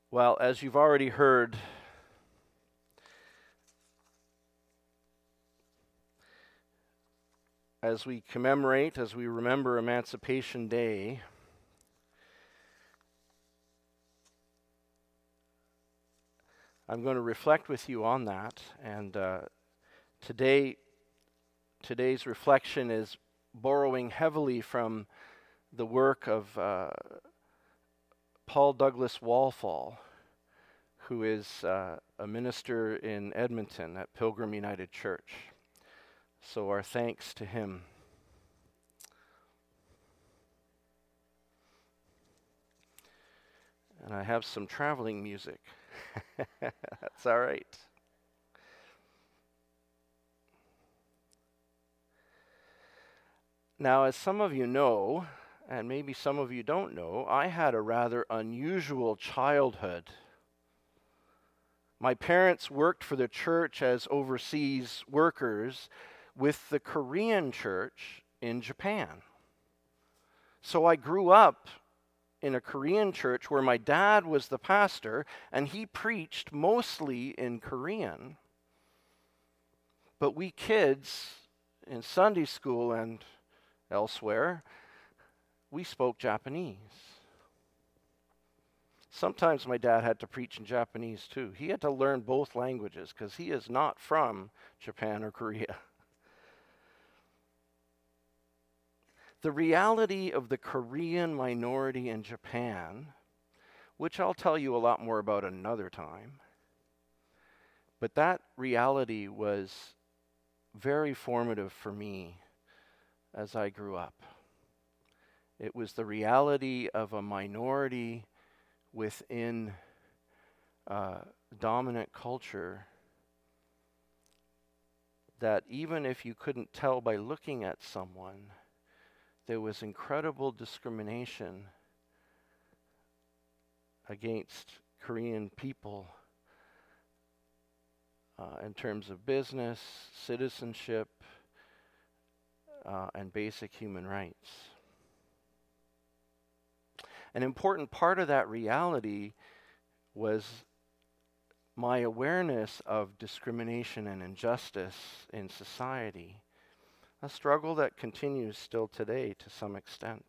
Well, as you've already heard, as we commemorate, as we remember Emancipation Day, I'm going to reflect with you on that. And today's reflection is borrowing heavily from the work of Paul Douglas Walfall, who is a minister in Edmonton at Pilgrim United Church. So our thanks to him. And I have some traveling music. That's all right. Now, as some of you know, and maybe some of you don't know, I had a rather unusual childhood. My parents worked for the church as overseas workers with the Korean church in Japan. So I grew up in a Korean church where my dad was the pastor, and he preached mostly in Korean. But we kids in Sunday school and elsewhere, we spoke Japanese. Sometimes my dad had to preach in Japanese too. He had to learn both languages because he is not from Japan or Korea. The reality of the Korean minority in Japan, which I'll tell you a lot more about another time, but that reality was very formative for me as I grew up. It was the reality of a minority within dominant culture that even if you couldn't tell by looking at someone, there was incredible discrimination against Korean people in terms of business, citizenship, and basic human rights. An important part of that reality was my awareness of discrimination and injustice in society, a struggle that continues still today to some extent.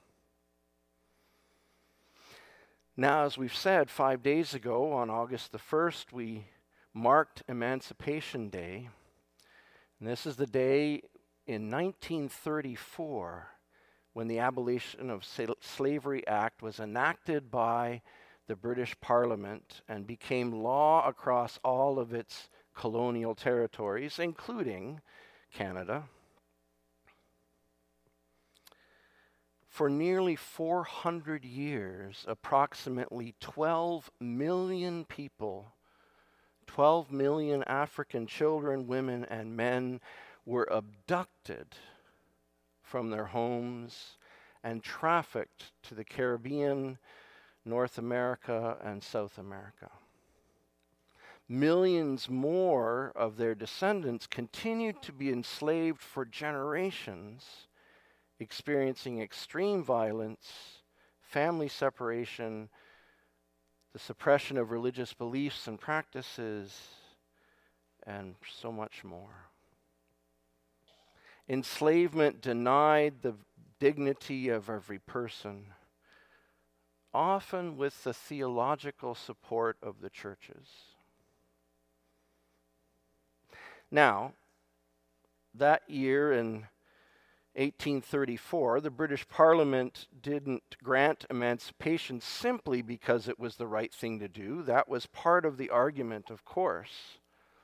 Now, as we've said, 5 days ago, on August the 1st, we marked Emancipation Day. And this is the day in 1934 when the Abolition of Slavery Act was enacted by the British Parliament and became law across all of its colonial territories, including Canada. For nearly 400 years, approximately 12 million people, 12 million African children, women, and men were abducted from their homes and trafficked to the Caribbean, North America, and South America. Millions more of their descendants continued to be enslaved for generations, experiencing extreme violence, family separation, the suppression of religious beliefs and practices, and so much more. Enslavement denied the dignity of every person, often with the theological support of the churches. Now, that year in 1834, the British Parliament didn't grant emancipation simply because it was the right thing to do. That was part of the argument, of course.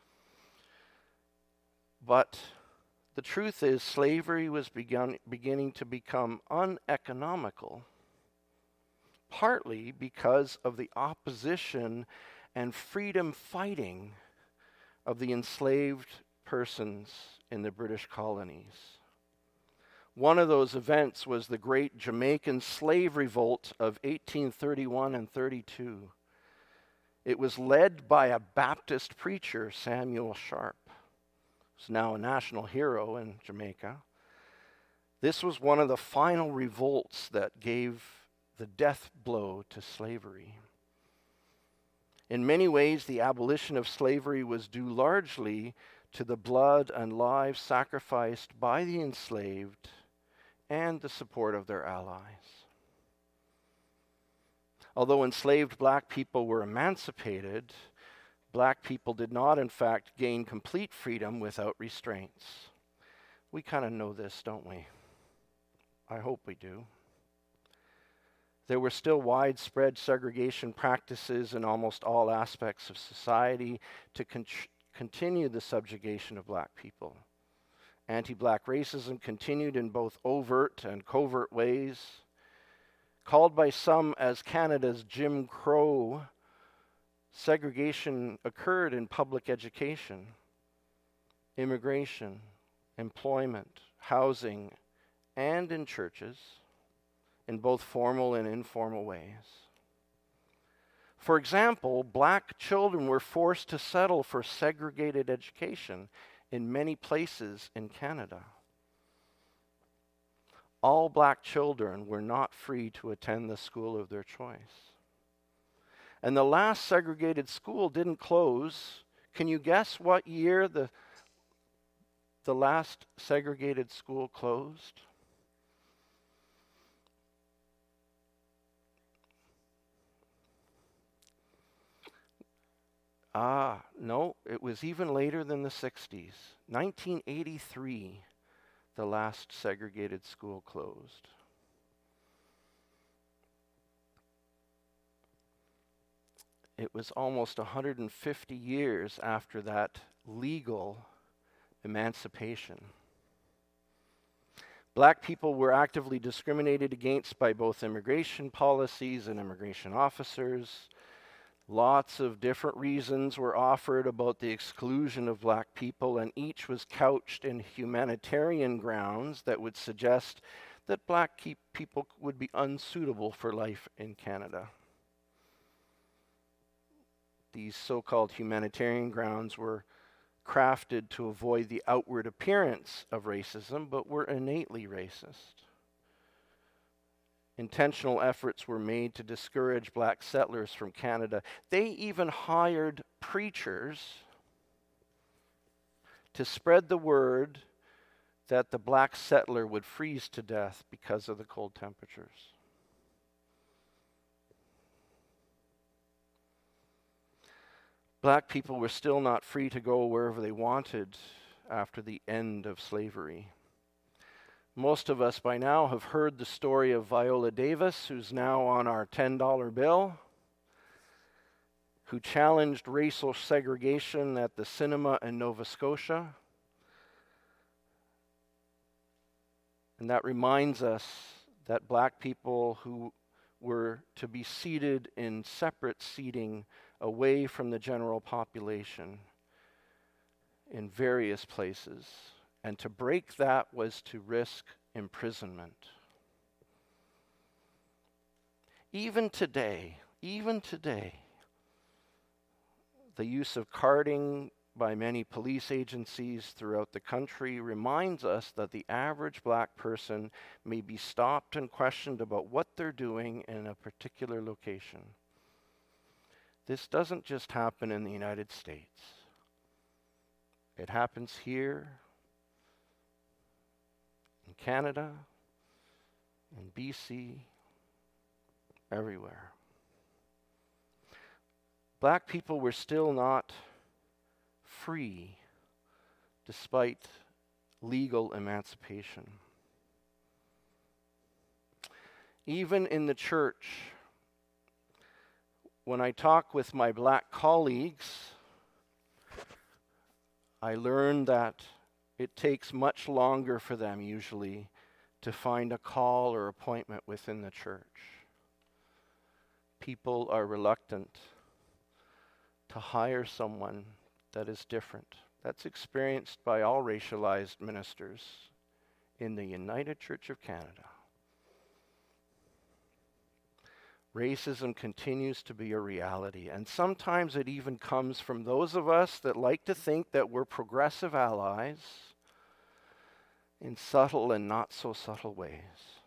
But the truth is, slavery was beginning to become uneconomical, partly because of the opposition and freedom fighting of the enslaved persons in the British colonies. One of those events was the Great Jamaican Slave Revolt of 1831 and 32. It was led by a Baptist preacher, Samuel Sharp, who's now a national hero in Jamaica. This was one of the final revolts that gave the death blow to slavery. In many ways, the abolition of slavery was due largely to the blood and lives sacrificed by the enslaved and the support of their allies. Although enslaved black people were emancipated, black people did not, in fact, gain complete freedom without restraints. We kind of know this, don't we? I hope we do. There were still widespread segregation practices in almost all aspects of society to continue the subjugation of black people. Anti-black racism continued in both overt and covert ways. Called by some as Canada's Jim Crow, segregation occurred in public education, immigration, employment, housing, and in churches, in both formal and informal ways. For example, black children were forced to settle for segregated education in many places in Canada. All black children were not free to attend the school of their choice. And the last segregated school didn't close. Can you guess what year the last segregated school closed? No, it was even later than the 60s. 1983, the last segregated school closed. It was almost 150 years after that legal emancipation. Black people were actively discriminated against by both immigration policies and immigration officers. Lots of different reasons were offered about the exclusion of black people, and each was couched in humanitarian grounds that would suggest that black people would be unsuitable for life in Canada. These so-called humanitarian grounds were crafted to avoid the outward appearance of racism, but were innately racist. Intentional efforts were made to discourage black settlers from Canada. They even hired preachers to spread the word that the black settler would freeze to death because of the cold temperatures. Black people were still not free to go wherever they wanted after the end of slavery. Most of us by now have heard the story of Viola Davis, who's now on our $10 bill, who challenged racial segregation at the cinema in Nova Scotia. And that reminds us that black people who were to be seated in separate seating away from the general population in various places. And to break that was to risk imprisonment. Even today, the use of carding by many police agencies throughout the country reminds us that the average black person may be stopped and questioned about what they're doing in a particular location. This doesn't just happen in the United States. It happens here, in Canada, in BC, everywhere. Black people were still not free despite legal emancipation. Even in the church, when I talk with my black colleagues, I learn that it takes much longer for them usually to find a call or appointment within the church. People are reluctant to hire someone that is different. That's experienced by all racialized ministers in the United Church of Canada. Racism continues to be a reality, and sometimes it even comes from those of us that like to think that we're progressive allies in subtle and not so subtle ways.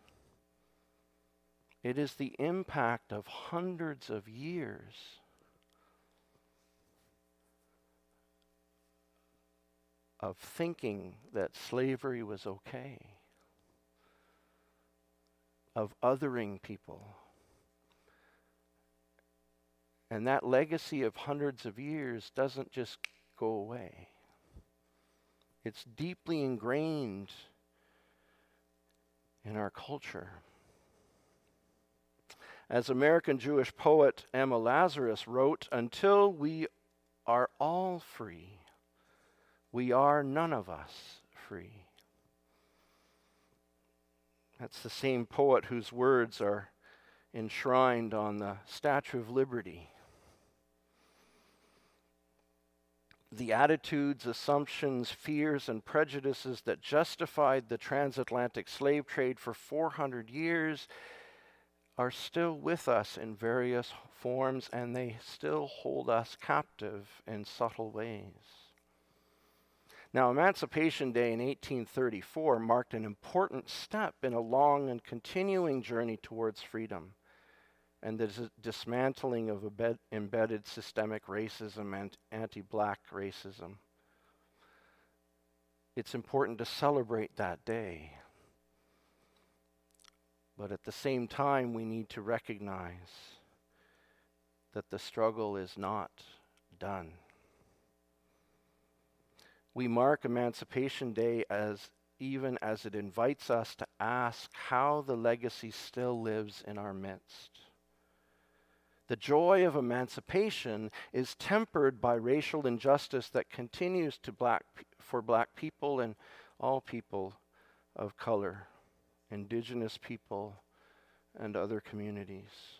It is the impact of hundreds of years of thinking that slavery was okay, of othering people. And that legacy of hundreds of years doesn't just go away. It's deeply ingrained in our culture. As American Jewish poet Emma Lazarus wrote, "Until we are all free, we are none of us free." That's the same poet whose words are enshrined on the Statue of Liberty. The attitudes, assumptions, fears, and prejudices that justified the transatlantic slave trade for 400 years are still with us in various forms, and they still hold us captive in subtle ways. Now, Emancipation Day in 1834 marked an important step in a long and continuing journey towards freedom and the dismantling of embedded systemic racism and anti-black racism. It's important to celebrate that day. But at the same time, we need to recognize that the struggle is not done. We mark Emancipation Day even as it invites us to ask how the legacy still lives in our midst. The joy of emancipation is tempered by racial injustice that continues for black people and all people of color, indigenous people, and other communities.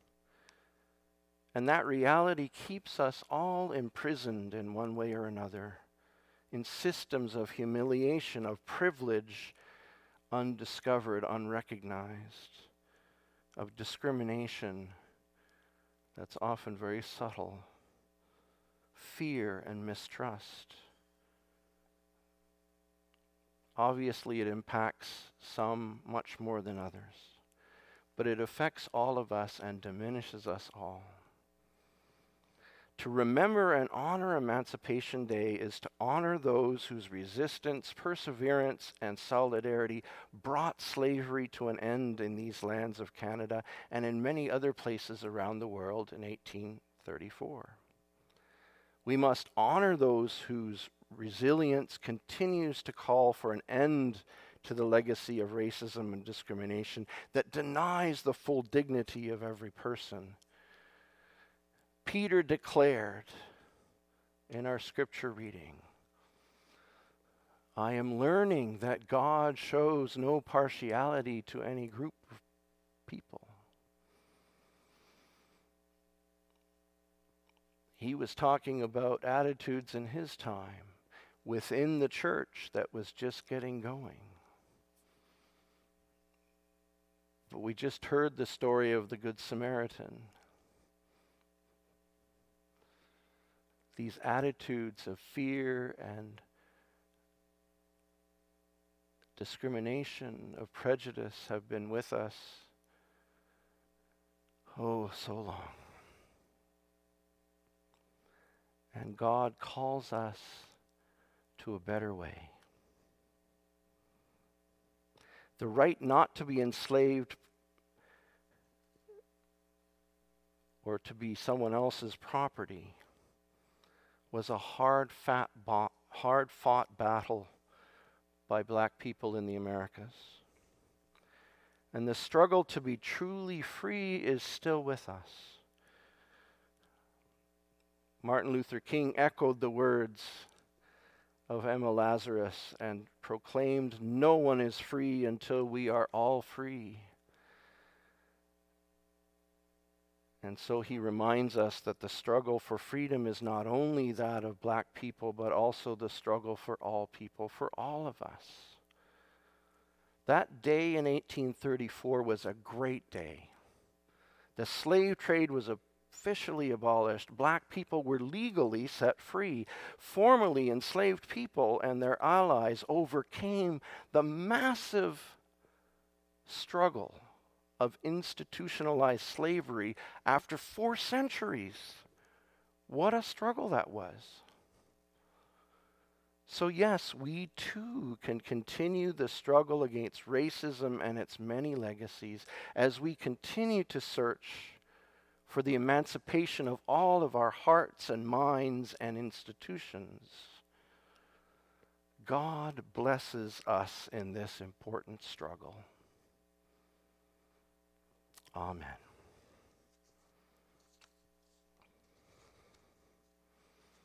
And that reality keeps us all imprisoned in one way or another, in systems of humiliation, of privilege, undiscovered, unrecognized, of discrimination that's often very subtle, fear and mistrust. Obviously, it impacts some much more than others, but it affects all of us and diminishes us all. To remember and honor Emancipation Day is to honor those whose resistance, perseverance, and solidarity brought slavery to an end in these lands of Canada and in many other places around the world in 1834. We must honor those whose resilience continues to call for an end to the legacy of racism and discrimination that denies the full dignity of every person. Peter declared in our scripture reading, "I am learning that God shows no partiality to any group of people." He was talking about attitudes in his time within the church that was just getting going. But we just heard the story of the Good Samaritan. These attitudes of fear and discrimination, of prejudice have been with us, oh, so long. And God calls us to a better way. The right not to be enslaved or to be someone else's property was a hard-fought battle by black people in the Americas. And the struggle to be truly free is still with us. Martin Luther King echoed the words of Emma Lazarus and proclaimed, "No one is free until we are all free." And so he reminds us that the struggle for freedom is not only that of black people, but also the struggle for all people, for all of us. That day in 1834 was a great day. The slave trade was officially abolished. Black people were legally set free. Formerly enslaved people and their allies overcame the massive struggle of institutionalized slavery after 4 centuries. What a struggle that was. So yes, we too can continue the struggle against racism and its many legacies as we continue to search for the emancipation of all of our hearts and minds and institutions. God blesses us in this important struggle. Amen.